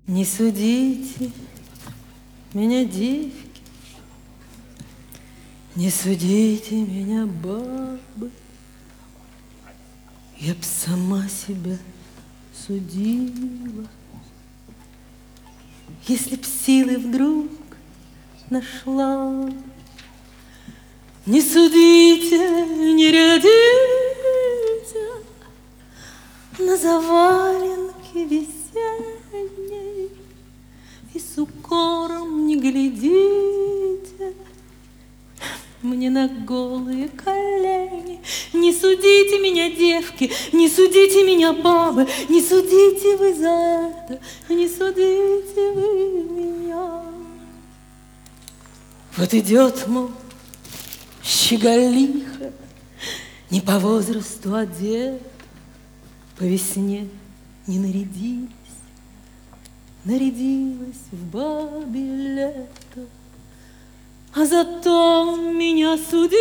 Не судите меня, девки, не судите меня, бабы. Я б сама себя судила, если б силы вдруг нашла. Не судите, не рядите на заваленке весенней и с укором не глядите мне на голые колени. Не судите меня, девки, не судите меня, бабы, не судите вы за это, не судите вы меня. Вот идет, мол, щеголиха, не по возрасту одет, по весне не нарядилась, нарядилась в бабе лето. А зато меня судите,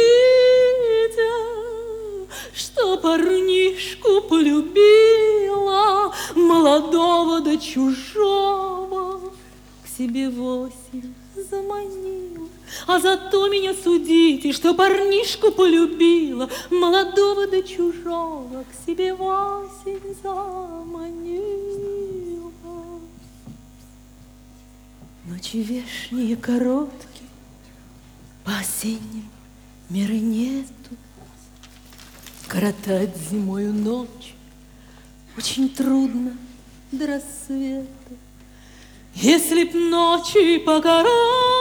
что парнишку полюбила, молодого да чужого, к себе в осень заманила. А зато меня судите, что парнишку полюбила, молодого да чужого, к себе в осень заманила. Ночи вешние короткие, по-осенним меры нету. Коротать зимою ночь очень трудно до рассвета. Если б ночи покороче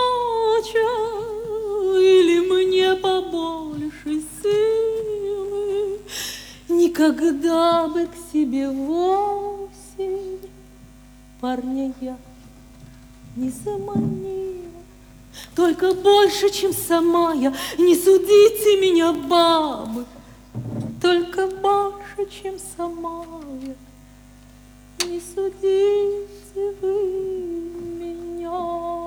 или мне побольше силы, никогда бы к себе в осень парня я не заманила. Только больше, чем сама я, не судите меня, бабы, только больше, чем сама я, не судите вы меня.